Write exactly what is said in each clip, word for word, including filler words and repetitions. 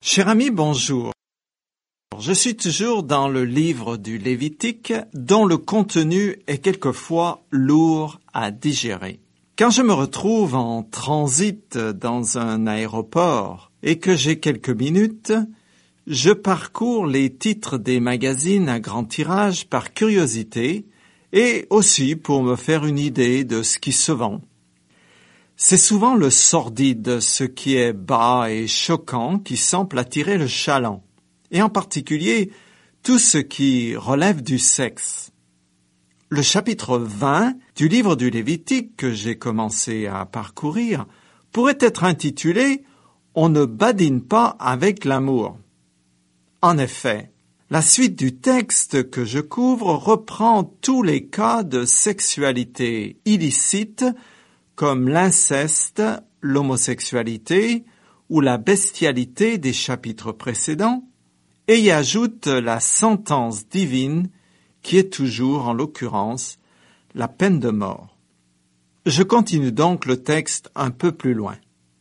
Cher ami, bonjour. Je suis toujours dans le livre du Lévitique, dont le contenu est quelquefois lourd à digérer. Quand je me retrouve en transit dans un aéroport et que j'ai quelques minutes, je parcours les titres des magazines à grand tirage par curiosité et aussi pour me faire une idée de ce qui se vend. C'est souvent le sordide, ce qui est bas et choquant, qui semble attirer le chaland, et en particulier tout ce qui relève du sexe. Le chapitre vingt du livre du Lévitique que j'ai commencé à parcourir pourrait être intitulé « On ne badine pas avec l'amour ». En effet, la suite du texte que je couvre reprend tous les cas de sexualité illicite comme l'inceste, l'homosexualité ou la bestialité des chapitres précédents, et y ajoute la sentence divine qui est toujours, en l'occurrence, la peine de mort. Je continue donc le texte un peu plus loin.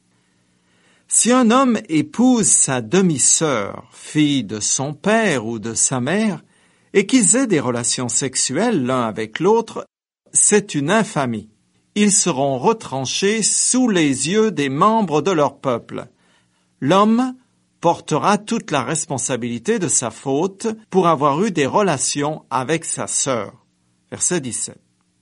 Si un homme épouse sa demi-sœur, fille de son père ou de sa mère, et qu'ils aient des relations sexuelles l'un avec l'autre, c'est une infamie. Ils seront retranchés sous les yeux des membres de leur peuple. L'homme portera toute la responsabilité de sa faute pour avoir eu des relations avec sa sœur. Verset dix-sept.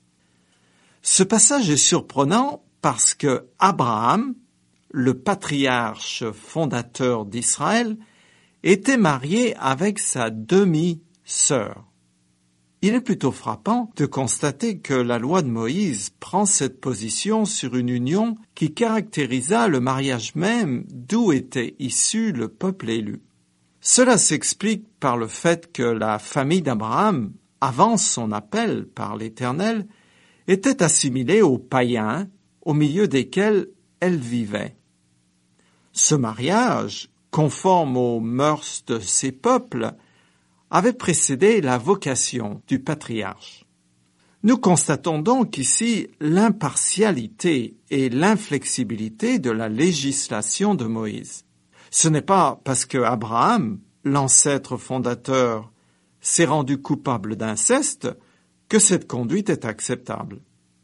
Ce passage est surprenant parce que Abraham, le patriarche fondateur d'Israël, était marié avec sa demi-sœur. Il est plutôt frappant de constater que la loi de Moïse prend cette position sur une union qui caractérisa le mariage même d'où était issu le peuple élu. Cela s'explique par le fait que la famille d'Abraham, avant son appel par l'Éternel, était assimilée aux païens au milieu desquels elle vivait. Ce mariage, conforme aux mœurs de ces peuples, avait précédé la vocation du patriarche. Nous constatons donc ici l'impartialité et l'inflexibilité de la législation de Moïse. Ce n'est pas parce que Abraham, l'ancêtre fondateur, s'est rendu coupable d'inceste que cette conduite est acceptable.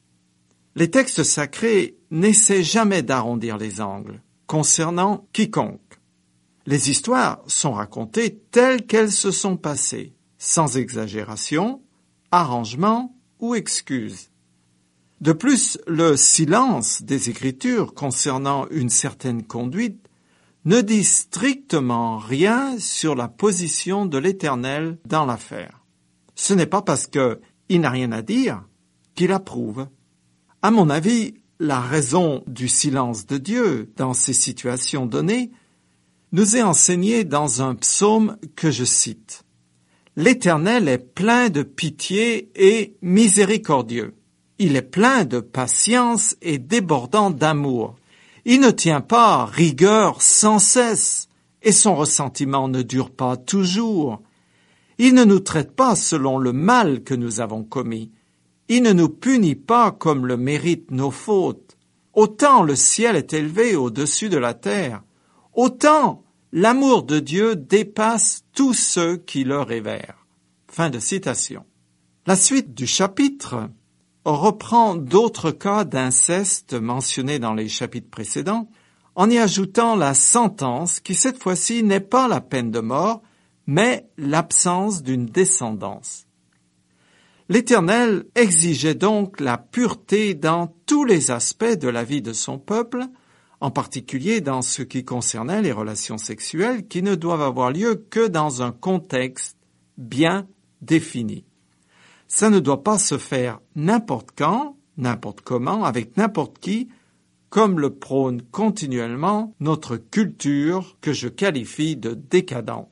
Les textes sacrés n'essaient jamais d'arrondir les angles concernant quiconque. Les histoires sont racontées telles qu'elles se sont passées, sans exagération, arrangement ou excuse. De plus, le silence des Écritures concernant une certaine conduite ne dit strictement rien sur la position de l'Éternel dans l'affaire. Ce n'est pas parce qu'il n'a rien à dire qu'il approuve. À mon avis, la raison du silence de Dieu dans ces situations données nous est enseigné dans un psaume que je cite. « L'Éternel est plein de pitié et miséricordieux. Il est plein de patience et débordant d'amour. Il ne tient pas rigueur sans cesse, et son ressentiment ne dure pas toujours. Il ne nous traite pas selon le mal que nous avons commis. Il ne nous punit pas comme le méritent nos fautes. Autant le ciel est élevé au-dessus de la terre, autant l'amour de Dieu dépasse tous ceux qui le révèrent. » Fin de citation. La suite du chapitre reprend d'autres cas d'inceste mentionnés dans les chapitres précédents, en y ajoutant la sentence qui cette fois-ci n'est pas la peine de mort, mais l'absence d'une descendance. L'Éternel exigeait donc la pureté dans tous les aspects de la vie de son peuple, en particulier dans ce qui concernait les relations sexuelles qui ne doivent avoir lieu que dans un contexte bien défini. Ça ne doit pas se faire n'importe quand, n'importe comment, avec n'importe qui, comme le prône continuellement notre culture que je qualifie de décadente.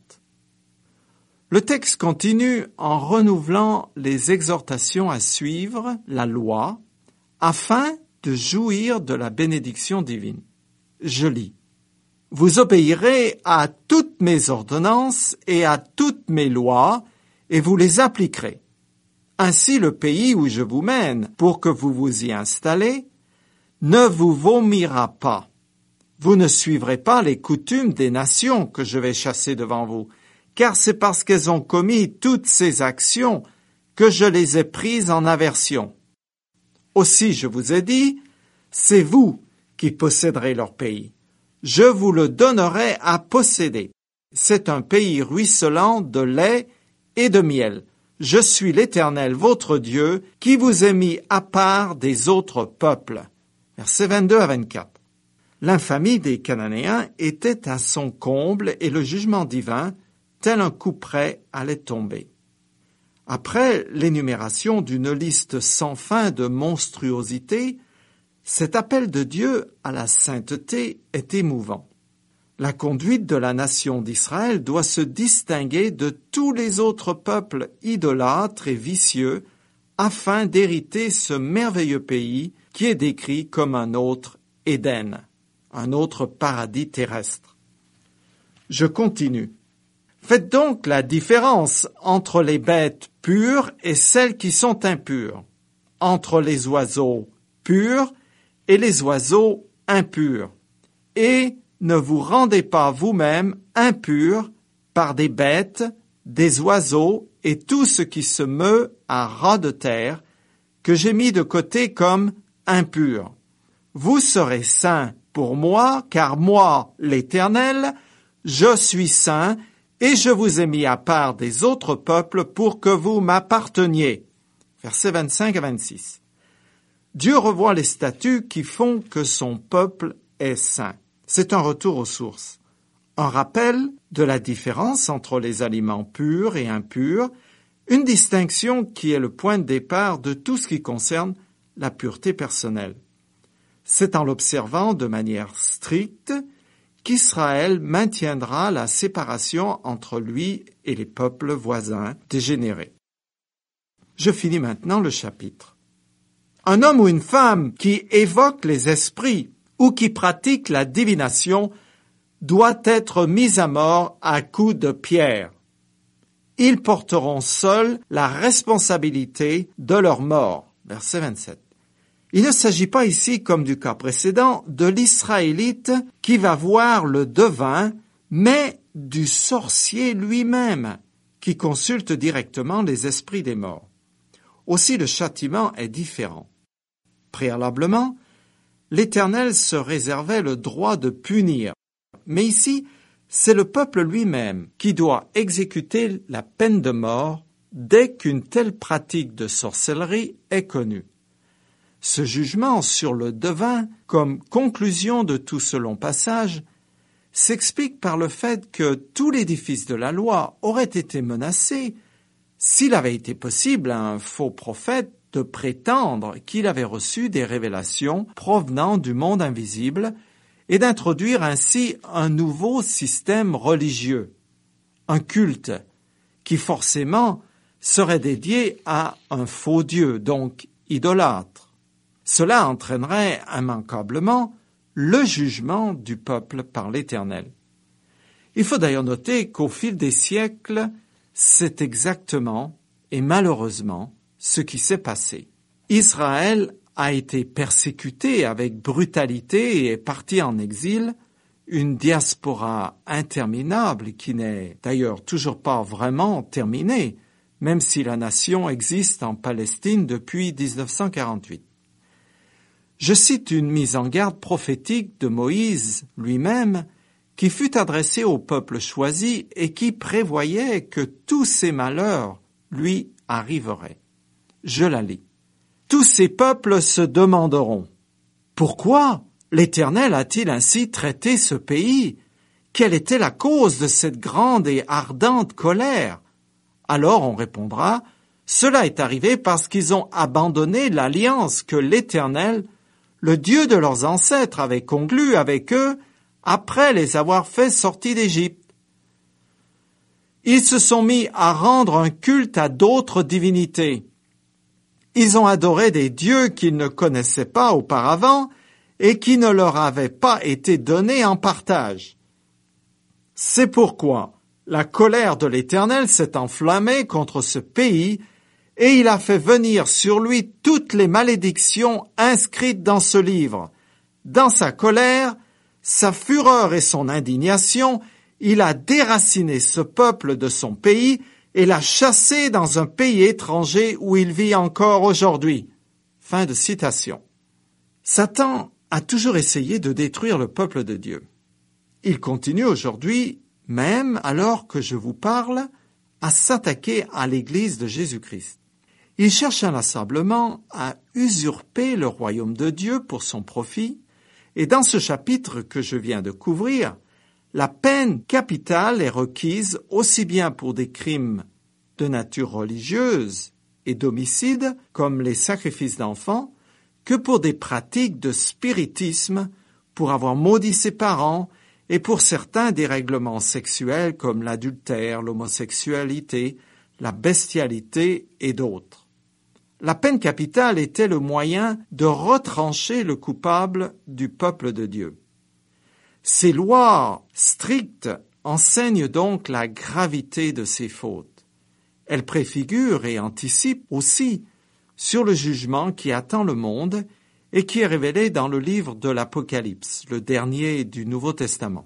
Le texte continue en renouvelant les exhortations à suivre la loi afin de jouir de la bénédiction divine. Je lis. « Vous obéirez à toutes mes ordonnances et à toutes mes lois, et vous les appliquerez. Ainsi le pays où je vous mène, pour que vous vous y installez, ne vous vomira pas. Vous ne suivrez pas les coutumes des nations que je vais chasser devant vous, car c'est parce qu'elles ont commis toutes ces actions que je les ai prises en aversion. Aussi je vous ai dit, c'est vous qui posséderez leur pays. Je vous le donnerai à posséder. C'est un pays ruisselant de lait et de miel. Je suis l'Éternel, votre Dieu, qui vous ai mis à part des autres peuples. Versets vingt-deux à vingt-quatre. L'infamie des Cananéens était à son comble et le jugement divin, tel un coup près, allait tomber. Après l'énumération d'une liste sans fin de monstruosités, cet appel de Dieu à la sainteté est émouvant. La conduite de la nation d'Israël doit se distinguer de tous les autres peuples idolâtres et vicieux afin d'hériter ce merveilleux pays qui est décrit comme un autre Éden, un autre paradis terrestre. Je continue. Faites donc la différence entre les bêtes pures et celles qui sont impures, entre les oiseaux purs et les oiseaux impurs, et ne vous rendez pas vous-même impurs par des bêtes, des oiseaux et tout ce qui se meut à ras de terre, que j'ai mis de côté comme impurs. Vous serez saints pour moi, car moi, l'Éternel, je suis saint, et je vous ai mis à part des autres peuples pour que vous m'apparteniez. Versets vingt-cinq à vingt-six. Dieu revoit les statuts qui font que son peuple est saint. C'est un retour aux sources, un rappel de la différence entre les aliments purs et impurs, une distinction qui est le point de départ de tout ce qui concerne la pureté personnelle. C'est en l'observant de manière stricte qu'Israël maintiendra la séparation entre lui et les peuples voisins dégénérés. Je finis maintenant le chapitre. Un homme ou une femme qui évoque les esprits ou qui pratique la divination doit être mis à mort à coups de pierre. Ils porteront seuls la responsabilité de leur mort. Verset vingt-sept. Il ne s'agit pas ici, comme du cas précédent, de l'Israélite qui va voir le devin, mais du sorcier lui-même, qui consulte directement les esprits des morts. Aussi le châtiment est différent. Préalablement, l'Éternel se réservait le droit de punir, mais ici, c'est le peuple lui-même qui doit exécuter la peine de mort dès qu'une telle pratique de sorcellerie est connue. Ce jugement sur le devin, comme conclusion de tout ce long passage, s'explique par le fait que tout l'édifice de la loi aurait été menacé s'il avait été possible à un faux prophète de prétendre qu'il avait reçu des révélations provenant du monde invisible et d'introduire ainsi un nouveau système religieux, un culte, qui forcément serait dédié à un faux Dieu, donc idolâtre. Cela entraînerait immanquablement le jugement du peuple par l'Éternel. Il faut d'ailleurs noter qu'au fil des siècles, c'est exactement et malheureusement ce qui s'est passé. Israël a été persécuté avec brutalité et est parti en exil, une diaspora interminable qui n'est d'ailleurs toujours pas vraiment terminée, même si la nation existe en Palestine depuis dix-neuf cent quarante-huit. Je cite une mise en garde prophétique de Moïse lui-même qui fut adressée au peuple choisi et qui prévoyait que tous ces malheurs lui arriveraient. Je la lis. Tous ces peuples se demanderont « Pourquoi l'Éternel a-t-il ainsi traité ce pays? Quelle était la cause de cette grande et ardente colère ?» Alors on répondra « Cela est arrivé parce qu'ils ont abandonné l'alliance que l'Éternel, le Dieu de leurs ancêtres, avait conclue avec eux après les avoir fait sortir d'Égypte. Ils se sont mis à rendre un culte à d'autres divinités. Ils ont adoré des dieux qu'ils ne connaissaient pas auparavant et qui ne leur avaient pas été donnés en partage. C'est pourquoi la colère de l'Éternel s'est enflammée contre ce pays et il a fait venir sur lui toutes les malédictions inscrites dans ce livre. Dans sa colère, sa fureur et son indignation, il a déraciné ce peuple de son pays et l'a chassé dans un pays étranger où il vit encore aujourd'hui. Fin de citation. Satan a toujours essayé de détruire le peuple de Dieu. Il continue aujourd'hui, même alors que je vous parle, à s'attaquer à l'Église de Jésus-Christ. Il cherche inlassablement à usurper le royaume de Dieu pour son profit, et dans ce chapitre que je viens de couvrir, la peine capitale est requise aussi bien pour des crimes de nature religieuse et d'homicide, comme les sacrifices d'enfants, que pour des pratiques de spiritisme, pour avoir maudit ses parents, et pour certains dérèglements sexuels comme l'adultère, l'homosexualité, la bestialité et d'autres. La peine capitale était le moyen de retrancher le coupable du peuple de Dieu. Ces lois strictes enseignent donc la gravité de ces fautes. Elles préfigurent et anticipent aussi sur le jugement qui attend le monde et qui est révélé dans le livre de l'Apocalypse, le dernier du Nouveau Testament.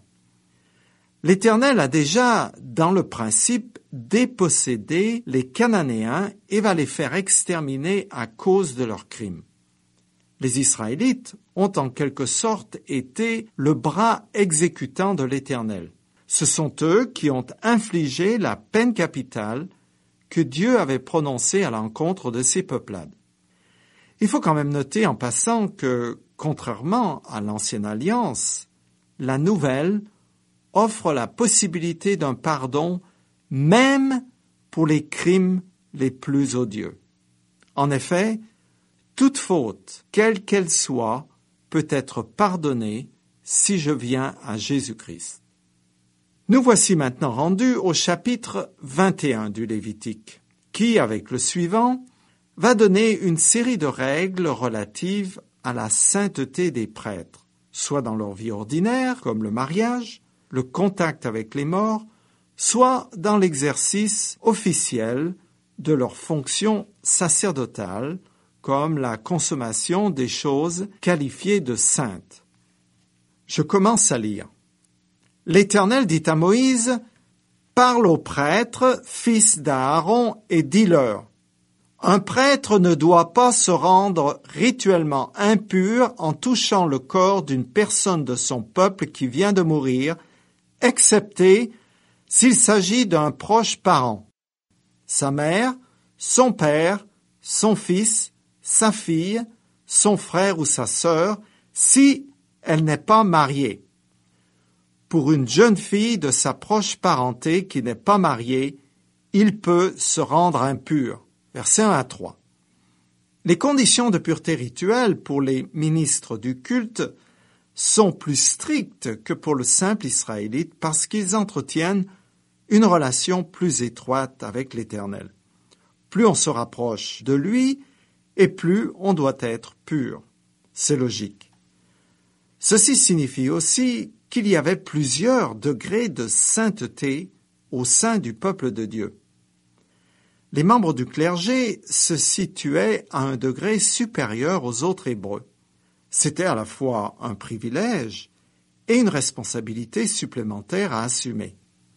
L'Éternel a déjà, dans le principe, dépossédé les Cananéens et va les faire exterminer à cause de leurs crimes. Les Israélites ont en quelque sorte été le bras exécutant de l'Éternel. Ce sont eux qui ont infligé la peine capitale que Dieu avait prononcée à l'encontre de ces peuplades. Il faut quand même noter en passant que, contrairement à l'Ancienne Alliance, la Nouvelle offre la possibilité d'un pardon même pour les crimes les plus odieux. En effet, toute faute, quelle qu'elle soit, peut être pardonnée si je viens à Jésus-Christ. Nous voici maintenant rendus au chapitre vingt et un du Lévitique, qui, avec le suivant, va donner une série de règles relatives à la sainteté des prêtres, soit dans leur vie ordinaire, comme le mariage, le contact avec les morts, soit dans l'exercice officiel de leurs fonctions sacerdotales, comme la consommation des choses qualifiées de saintes. Je commence à lire. L'Éternel dit à Moïse, « Parle aux prêtres, fils d'Aaron, et dis-leur, un prêtre ne doit pas se rendre rituellement impur en touchant le corps d'une personne de son peuple qui vient de mourir, excepté s'il s'agit d'un proche parent, sa mère, son père, son fils, sa fille, son frère ou sa sœur, si elle n'est pas mariée. Pour une jeune fille de sa proche parenté qui n'est pas mariée, il peut se rendre impur. » Versets un à trois. Les conditions de pureté rituelle pour les ministres du culte sont plus strictes que pour le simple Israélite parce qu'ils entretiennent une relation plus étroite avec l'Éternel. Plus on se rapproche de lui, et plus on doit être pur. C'est logique. Ceci signifie aussi qu'il y avait plusieurs degrés de sainteté au sein du peuple de Dieu. Les membres du clergé se situaient à un degré supérieur aux autres Hébreux. C'était à la fois un privilège et une responsabilité supplémentaire à assumer.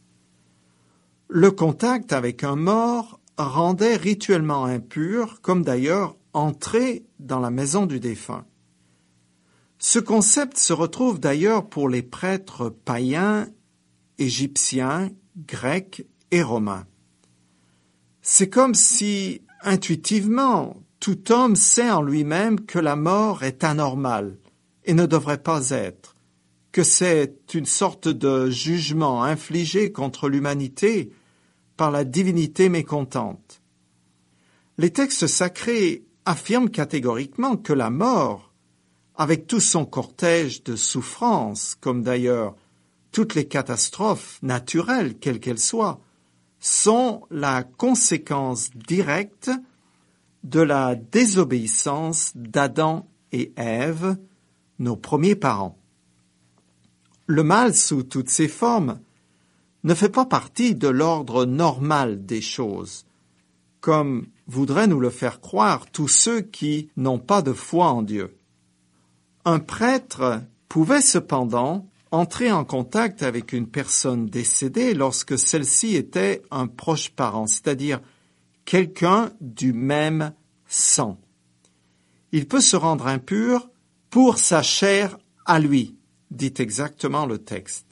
Le contact avec un mort rendait rituellement impur, comme d'ailleurs entrer dans la maison du défunt. Ce concept se retrouve d'ailleurs pour les prêtres païens, égyptiens, grecs et romains. C'est comme si, intuitivement, tout homme sait en lui-même que la mort est anormale et ne devrait pas être, que c'est une sorte de jugement infligé contre l'humanité par la divinité mécontente. Les textes sacrés affirment catégoriquement que la mort, avec tout son cortège de souffrances, comme d'ailleurs toutes les catastrophes naturelles, quelles qu'elles soient, sont la conséquence directe de la désobéissance d'Adam et Ève, nos premiers parents. Le mal, sous toutes ses formes, ne fait pas partie de l'ordre normal des choses, comme voudraient nous le faire croire tous ceux qui n'ont pas de foi en Dieu. Un prêtre pouvait cependant entrer en contact avec une personne décédée lorsque celle-ci était un proche parent, c'est-à-dire quelqu'un du même sang. Il peut se rendre impur pour sa chair à lui, dit exactement le texte.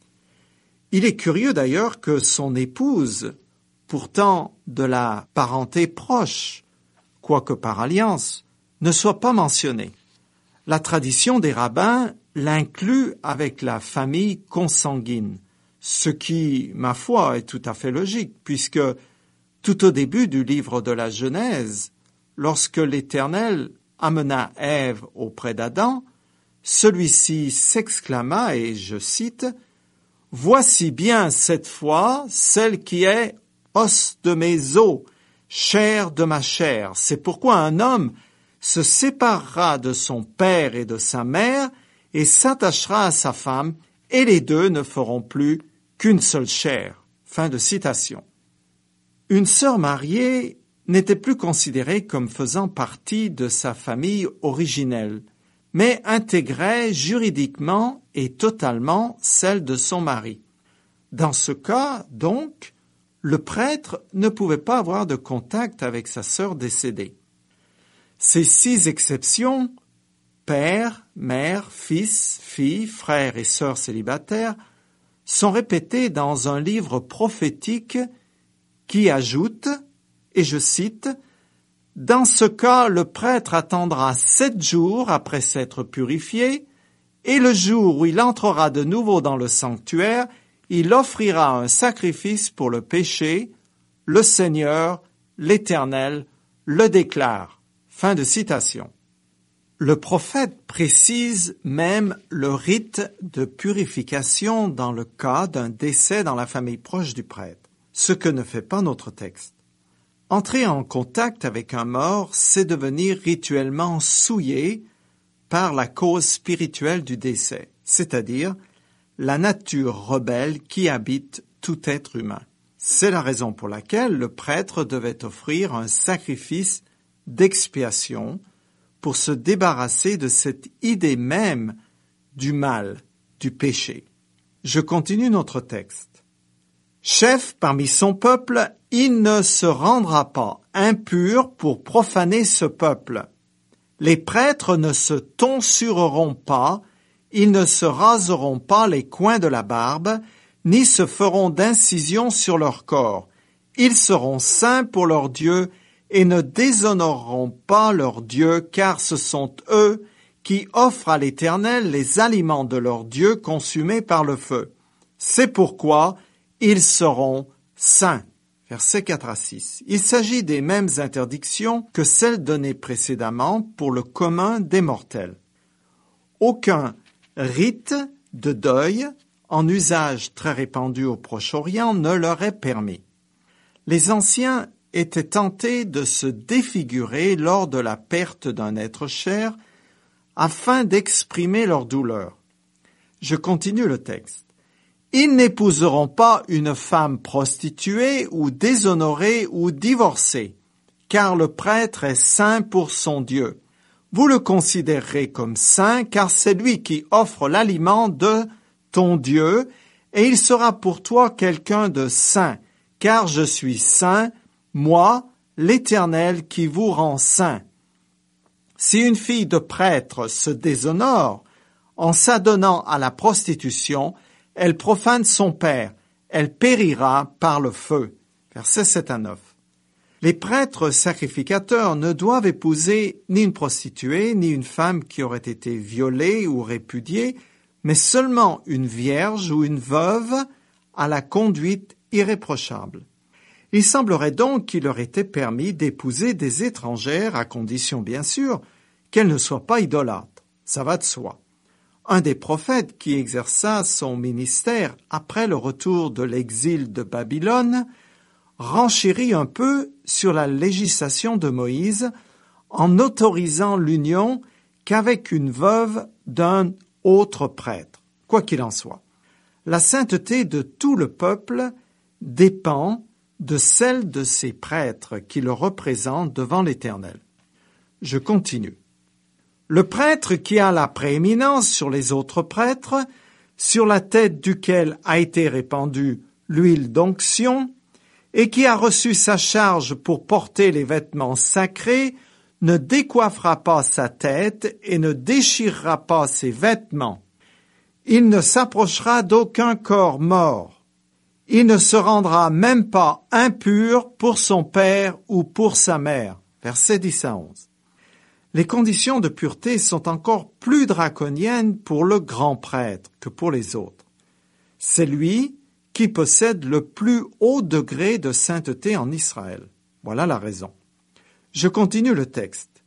Il est curieux d'ailleurs que son épouse, pourtant de la parenté proche, quoique par alliance, ne soit pas mentionnée. La tradition des rabbins l'inclut avec la famille consanguine, ce qui, ma foi, est tout à fait logique, puisque tout au début du livre de la Genèse, lorsque l'Éternel amena Ève auprès d'Adam, celui-ci s'exclama, et je cite, « Voici bien cette fois celle qui est os de mes os, chair de ma chair. C'est pourquoi un homme se séparera de son père et de sa mère et s'attachera à sa femme, et les deux ne feront plus qu'une seule chair. » Fin de citation. Une sœur mariée n'était plus considérée comme faisant partie de sa famille originelle, mais intégrait juridiquement et totalement celle de son mari. Dans ce cas, donc, le prêtre ne pouvait pas avoir de contact avec sa sœur décédée. Ces six exceptions, père, mère, fils, fille, frère et sœur célibataires, sont répétées dans un livre prophétique qui ajoute, et je cite, « Dans ce cas, le prêtre attendra sept jours après s'être purifié, et le jour où il entrera de nouveau dans le sanctuaire, il offrira un sacrifice pour le péché, le Seigneur, l'Éternel, le déclare. » Fin de citation. Le prophète précise même le rite de purification dans le cas d'un décès dans la famille proche du prêtre, ce que ne fait pas notre texte. Entrer en contact avec un mort, c'est devenir rituellement souillé par la cause spirituelle du décès, c'est-à-dire la nature rebelle qui habite tout être humain. C'est la raison pour laquelle le prêtre devait offrir un sacrifice d'expiation pour se débarrasser de cette idée même du mal, du péché. Je continue notre texte. Chef parmi son peuple, il ne se rendra pas impur pour profaner ce peuple. Les prêtres ne se tonsureront pas, ils ne se raseront pas les coins de la barbe, ni se feront d'incisions sur leur corps. Ils seront saints pour leur Dieu et ne déshonoreront pas leur Dieu, car ce sont eux qui offrent à l'Éternel les aliments de leur Dieu consumés par le feu. C'est pourquoi ils seront saints. Versets quatre à six. Il s'agit des mêmes interdictions que celles données précédemment pour le commun des mortels. Aucun rite de deuil, en usage très répandu au Proche-Orient, ne leur est permis. Les anciens étaient tentés de se défigurer lors de la perte d'un être cher afin d'exprimer leur douleur. Je continue le texte. Ils n'épouseront pas une femme prostituée ou déshonorée ou divorcée, car le prêtre est saint pour son Dieu. Vous le considérerez comme saint, car c'est lui qui offre l'aliment de ton Dieu, et il sera pour toi quelqu'un de saint, car je suis saint, moi, l'Éternel qui vous rend saint. Si une fille de prêtre se déshonore en s'adonnant à la prostitution, elle profane son père, elle périra par le feu. Versets sept à neuf. Les prêtres sacrificateurs ne doivent épouser ni une prostituée, ni une femme qui aurait été violée ou répudiée, mais seulement une vierge ou une veuve à la conduite irréprochable. Il semblerait donc qu'il leur était permis d'épouser des étrangères, à condition bien sûr qu'elles ne soient pas idolâtres. Ça va de soi. Un des prophètes qui exerça son ministère après le retour de l'exil de Babylone renchérit un peu sur la législation de Moïse en autorisant l'union qu'avec une veuve d'un autre prêtre. Quoi qu'il en soit, la sainteté de tout le peuple dépend de celle de ces prêtres qui le représentent devant l'Éternel. Je continue. Le prêtre qui a la prééminence sur les autres prêtres, sur la tête duquel a été répandue l'huile d'onction, et qui a reçu sa charge pour porter les vêtements sacrés, ne décoiffera pas sa tête et ne déchirera pas ses vêtements. Il ne s'approchera d'aucun corps mort. Il ne se rendra même pas impur pour son père ou pour sa mère. Versets dix à onze. Les conditions de pureté sont encore plus draconiennes pour le grand prêtre que pour les autres. C'est lui qui possède le plus haut degré de sainteté en Israël. Voilà la raison. Je continue le texte.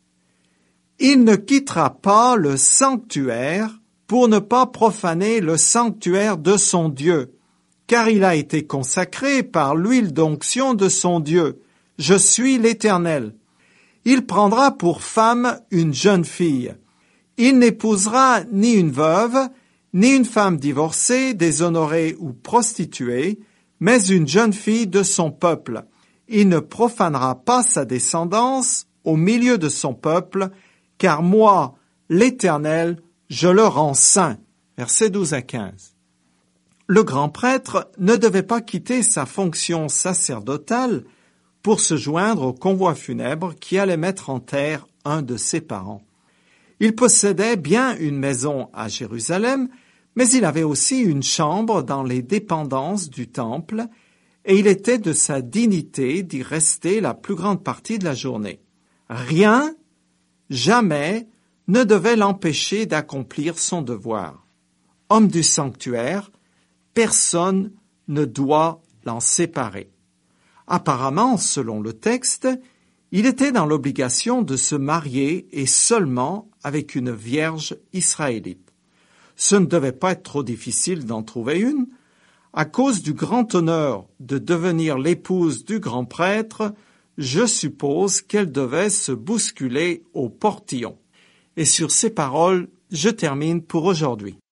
Il ne quittera pas le sanctuaire pour ne pas profaner le sanctuaire de son Dieu, car il a été consacré par l'huile d'onction de son Dieu. Je suis l'Éternel. Il prendra pour femme une jeune fille. Il n'épousera ni une veuve, ni une femme divorcée, déshonorée ou prostituée, mais une jeune fille de son peuple. Il ne profanera pas sa descendance au milieu de son peuple, car moi, l'Éternel, je le rends saint. Versets douze à quinze. Le grand prêtre ne devait pas quitter sa fonction sacerdotale pour se joindre au convoi funèbre qui allait mettre en terre un de ses parents. Il possédait bien une maison à Jérusalem, mais il avait aussi une chambre dans les dépendances du temple, et il était de sa dignité d'y rester la plus grande partie de la journée. Rien, jamais, ne devait l'empêcher d'accomplir son devoir. Homme du sanctuaire, personne ne doit l'en séparer. Apparemment, selon le texte, il était dans l'obligation de se marier et seulement avec une vierge israélite. Ce ne devait pas être trop difficile d'en trouver une. À cause du grand honneur de devenir l'épouse du grand prêtre, je suppose qu'elle devait se bousculer au portillon. Et sur ces paroles, je termine pour aujourd'hui.